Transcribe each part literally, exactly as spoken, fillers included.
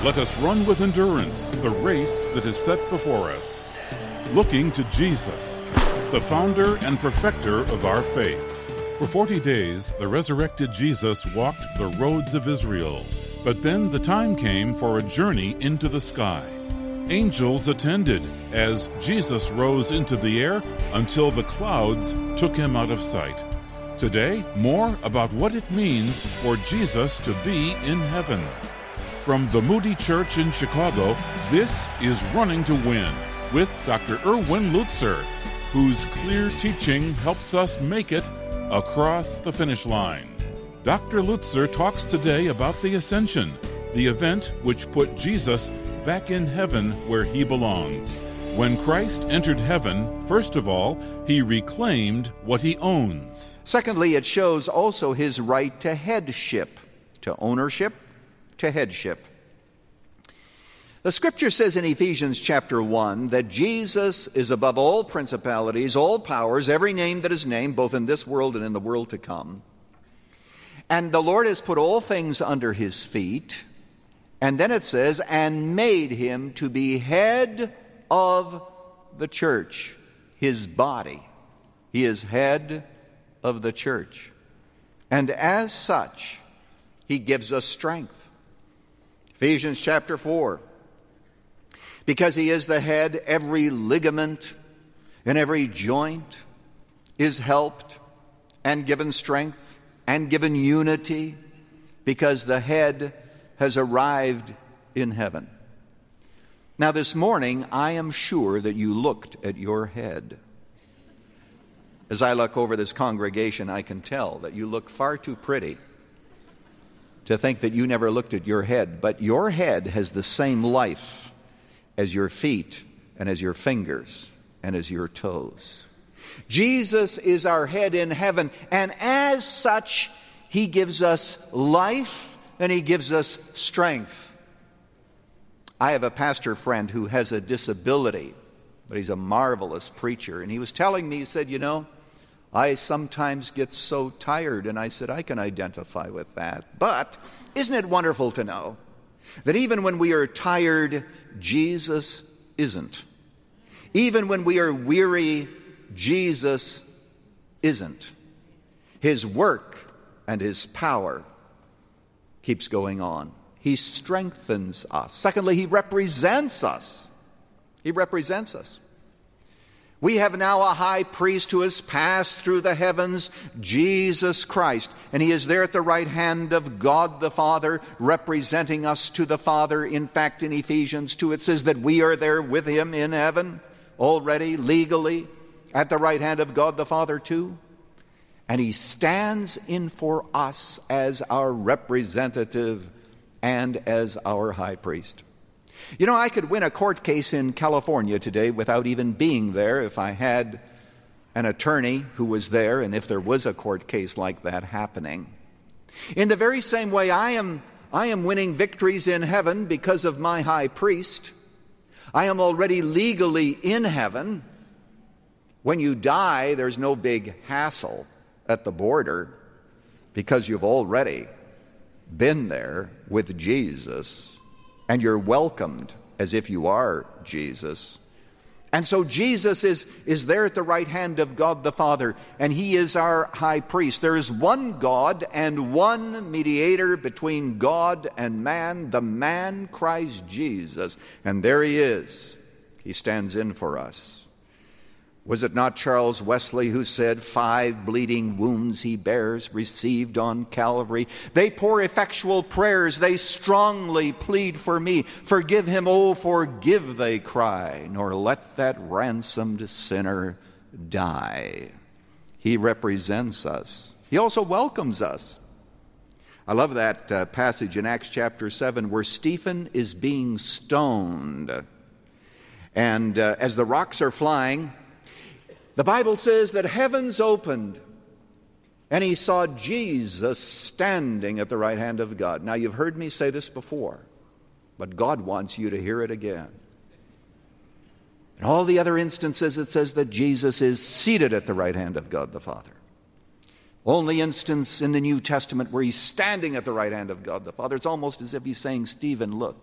Let us run with endurance the race that is set before us, looking to Jesus, the founder and perfecter of our faith. For forty days, the resurrected Jesus walked the roads of Israel, but then the time came for a journey into the sky. Angels attended as Jesus rose into the air until the clouds took him out of sight. Today, more about what it means for Jesus to be in heaven. From the Moody Church in Chicago, this is Running to Win with Doctor Erwin Lutzer, whose clear teaching helps us make it across the finish line. Doctor Lutzer talks today about the Ascension, the event which put Jesus back in heaven where he belongs. When Christ entered heaven, first of all, he reclaimed what he owns. Secondly, it shows also his right to headship, to ownership, to headship. The scripture says in Ephesians chapter one that Jesus is above all principalities, all powers, every name that is named, both in this world and in the world to come. And the Lord has put all things under his feet. And then it says, and made him to be head of the church, his body. He is head of the church. And as such, he gives us strength. Ephesians chapter four. Because he is the head, every ligament and every joint is helped and given strength and given unity, because the head has arrived in heaven. Now this morning, I am sure that you looked at your head. As I look over this congregation, I can tell that you look far too pretty to think that you never looked at your head. But your head has the same life as your feet and as your fingers and as your toes. Jesus is our head in heaven, and as such, he gives us life and he gives us strength. I have a pastor friend who has a disability, but he's a marvelous preacher. And he was telling me, he said, you know, I sometimes get so tired. And I said, I can identify with that. But isn't it wonderful to know that even when we are tired, Jesus isn't. Even when we are weary, Jesus isn't. His work and his power keeps going on. He strengthens us. Secondly, he represents us. He represents us. We have now a high priest who has passed through the heavens, Jesus Christ. And he is there at the right hand of God the Father, representing us to the Father. In fact, in Ephesians two, it says that we are there with him in heaven already, legally, at the right hand of God the Father too. And he stands in for us as our representative and as our high priest. You know, I could win a court case in California today without even being there if I had an attorney who was there and if there was a court case like that happening. In the very same way, I am, I am winning victories in heaven because of my high priest. I am already legally in heaven. When you die, there's no big hassle at the border because you've already been there with Jesus and you're welcomed as if you are Jesus. And so Jesus is, is there at the right hand of God the Father, and he is our high priest. There is one God and one mediator between God and man, the man Christ Jesus. And there he is. He stands in for us. Was it not Charles Wesley who said, five bleeding wounds he bears, received on Calvary? They pour effectual prayers, they strongly plead for me. Forgive him, oh, forgive, they cry, nor let that ransomed sinner die. He represents us. He also welcomes us. I love that uh, passage in Acts chapter seven where Stephen is being stoned. And uh, as the rocks are flying, the Bible says that heavens opened and he saw Jesus standing at the right hand of God. Now, you've heard me say this before, but God wants you to hear it again. In all the other instances, it says that Jesus is seated at the right hand of God the Father. Only instance in the New Testament where he's standing at the right hand of God the Father. It's almost as if he's saying, Stephen, look,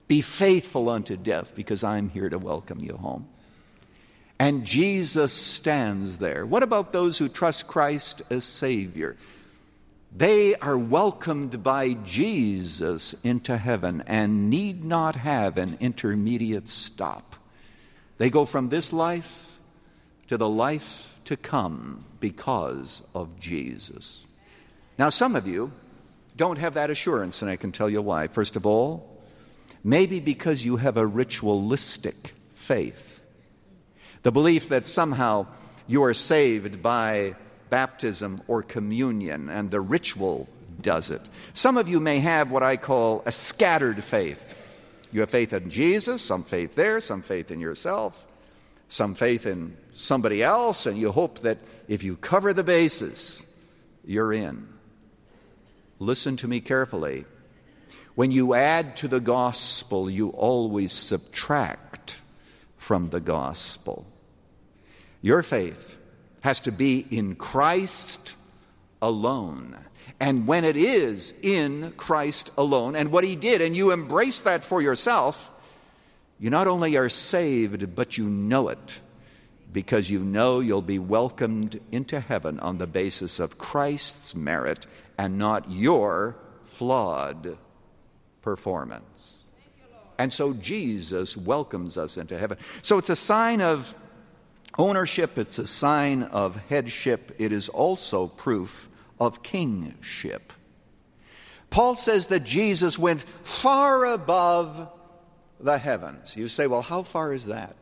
Be faithful unto death, because I'm here to welcome you home. And Jesus stands there. What about those who trust Christ as Savior? They are welcomed by Jesus into heaven and need not have an intermediate stop. They go from this life to the life to come because of Jesus. Now, some of you don't have that assurance, and I can tell you why. First of all, maybe because you have a ritualistic faith. The belief that somehow you are saved by baptism or communion, and the ritual does it. Some of you may have what I call a scattered faith. You have faith in Jesus, some faith there, some faith in yourself, some faith in somebody else, and you hope that if you cover the bases, you're in. Listen to me carefully. When you add to the gospel, you always subtract from the gospel. Your faith has to be in Christ alone. And when it is in Christ alone, and what he did, and you embrace that for yourself, you not only are saved, but you know it, because you know you'll be welcomed into heaven on the basis of Christ's merit and not your flawed performance. And so Jesus welcomes us into heaven. So it's a sign of ownership, it's a sign of headship, it is also proof of kingship. Paul says that Jesus went far above the heavens. You say, well, how far is that?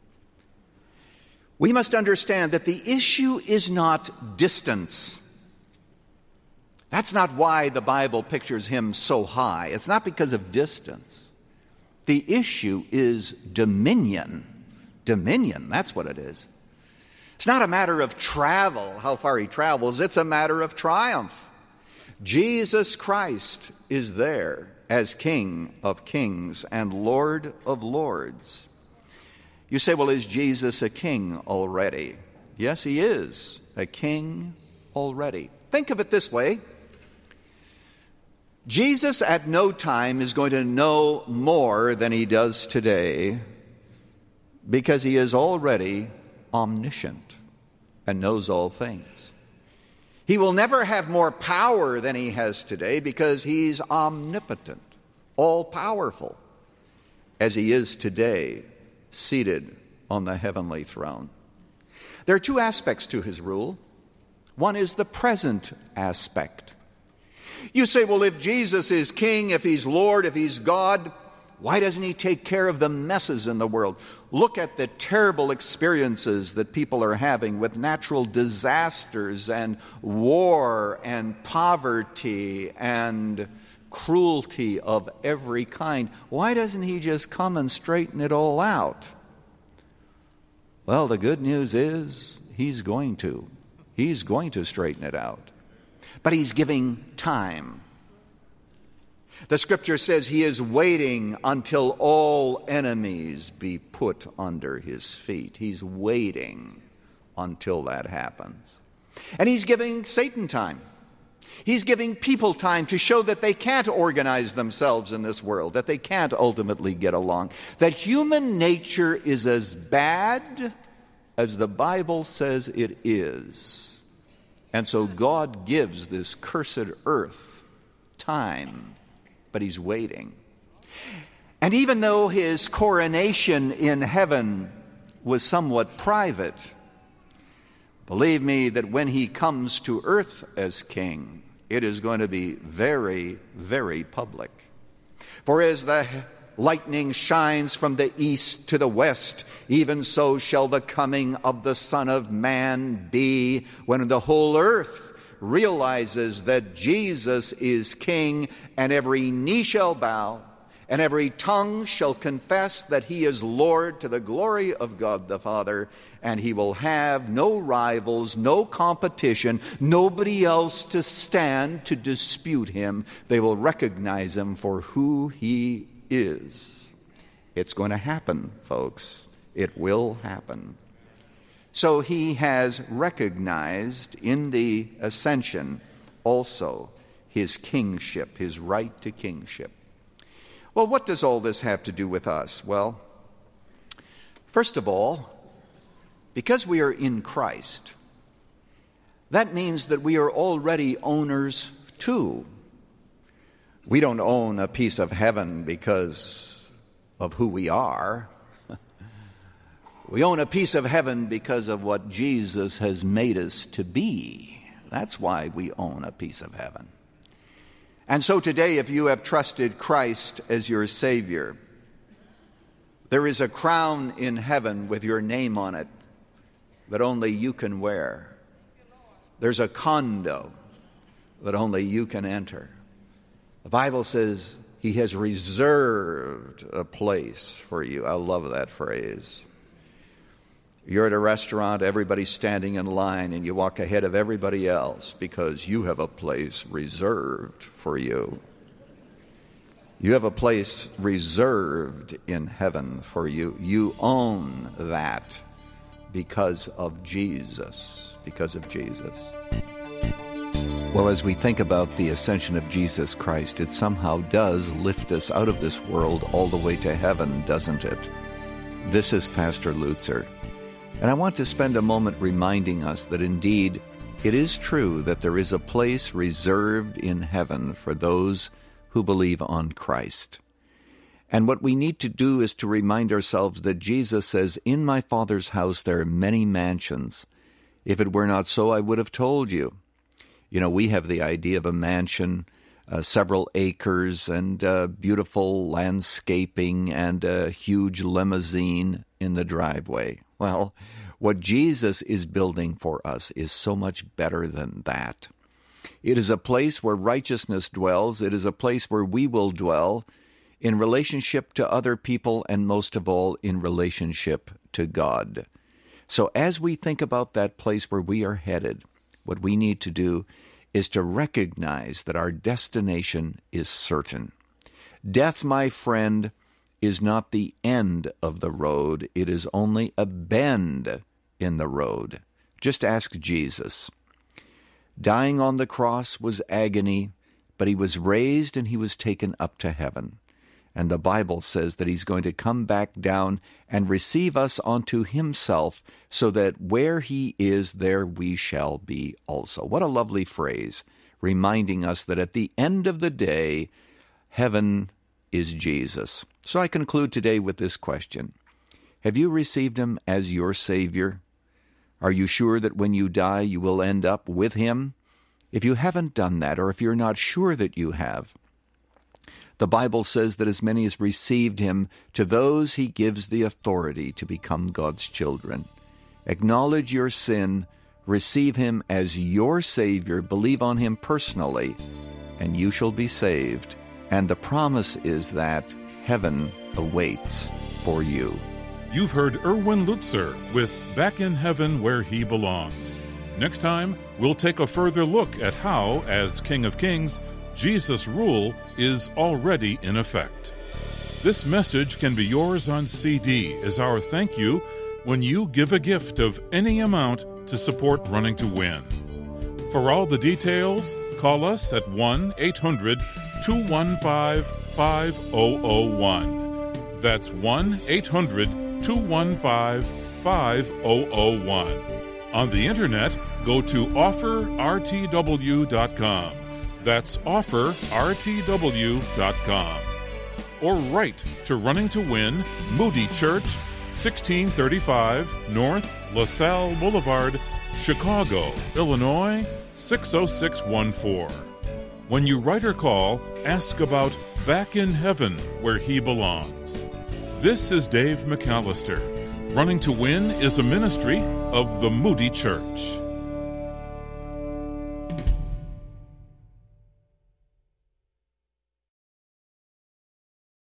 We must understand that the issue is not distance. That's not why the Bible pictures him so high. It's not because of distance. The issue is dominion. Dominion, that's what it is. It's not a matter of travel, how far he travels. It's a matter of triumph. Jesus Christ is there as King of kings and Lord of lords. You say, well, is Jesus a king already? Yes, he is a king already. Think of it this way. Jesus at no time is going to know more than he does today, because he is already omniscient and knows all things. He will never have more power than he has today, because he's omnipotent, all-powerful, as he is today, seated on the heavenly throne. There are two aspects to his rule. One is the present aspect. You say, well, if Jesus is king, if he's Lord, if he's God, why doesn't he take care of the messes in the world? Look at the terrible experiences that people are having with natural disasters and war and poverty and cruelty of every kind. Why doesn't he just come and straighten it all out? Well, the good news is he's going to. He's going to straighten it out. But he's giving time. The scripture says he is waiting until all enemies be put under his feet. He's waiting until that happens. And he's giving Satan time. He's giving people time to show that they can't organize themselves in this world, that they can't ultimately get along, that human nature is as bad as the Bible says it is. And so God gives this cursed earth time, but he's waiting. And even though his coronation in heaven was somewhat private, believe me that when he comes to earth as king, it is going to be very, very public. For as the lightning shines from the east to the west, even so shall the coming of the Son of Man be, when the whole earth realizes that Jesus is king, and every knee shall bow, and every tongue shall confess that he is Lord, to the glory of God the Father, and he will have no rivals, no competition, nobody else to stand to dispute him. They will recognize him for who he is. It's going to happen, folks. It will happen. So he has recognized in the ascension also his kingship, his right to kingship. Well, what does all this have to do with us? Well, first of all, because we are in Christ, that means that we are already owners too. We don't own a piece of heaven because of who we are. We own a piece of heaven because of what Jesus has made us to be. That's why we own a piece of heaven. And so today, if you have trusted Christ as your Savior, there is a crown in heaven with your name on it that only you can wear. There's a condo that only you can enter. The Bible says He has reserved a place for you. I love that phrase. You're at a restaurant, everybody's standing in line, and you walk ahead of everybody else because you have a place reserved for you. You have a place reserved in heaven for you. You own that because of Jesus, because of Jesus. Well, as we think about the ascension of Jesus Christ, it somehow does lift us out of this world all the way to heaven, doesn't it? This is Pastor Lutzer. And I want to spend a moment reminding us that indeed it is true that there is a place reserved in heaven for those who believe on Christ. And what we need to do is to remind ourselves that Jesus says, "In my Father's house there are many mansions. If it were not so, I would have told you." You know, we have the idea of a mansion, uh, several acres, and uh, beautiful landscaping, and a huge limousine in the driveway. Well, what Jesus is building for us is so much better than that. It is a place where righteousness dwells. It is a place where we will dwell in relationship to other people, and most of all, in relationship to God. So as we think about that place where we are headed, what we need to do is to recognize that our destination is certain. Death, my friend, is not the end of the road. It is only a bend in the road. Just ask Jesus. Dying on the cross was agony, but He was raised and He was taken up to heaven. And the Bible says that He's going to come back down and receive us unto Himself, so that where He is, there we shall be also. What a lovely phrase, reminding us that at the end of the day, heaven is Jesus. So I conclude today with this question. Have you received Him as your Savior? Are you sure that when you die you will end up with Him? If you haven't done that, or if you're not sure that you have, the Bible says that as many as received Him, to those He gives the authority to become God's children. Acknowledge your sin, receive Him as your Savior, believe on Him personally, and you shall be saved. And the promise is that heaven awaits for you. You've heard Erwin Lutzer with Back in Heaven Where He Belongs. Next time, we'll take a further look at how, as King of Kings, Jesus' rule is already in effect. This message can be yours on C D as our thank you when you give a gift of any amount to support Running to Win. For all the details, call us at one eight hundred two one five five zero zero one. That's one eight hundred two one five five zero zero one. On the internet, go to offer r t w dot com. That's offer r t w dot com. Or write to Running to Win, Moody Church, sixteen thirty-five North LaSalle Boulevard, Chicago, Illinois, six oh six one four. When you write or call, ask about Back in Heaven Where He Belongs. This is Dave McAllister. Running to Win is a ministry of the Moody Church.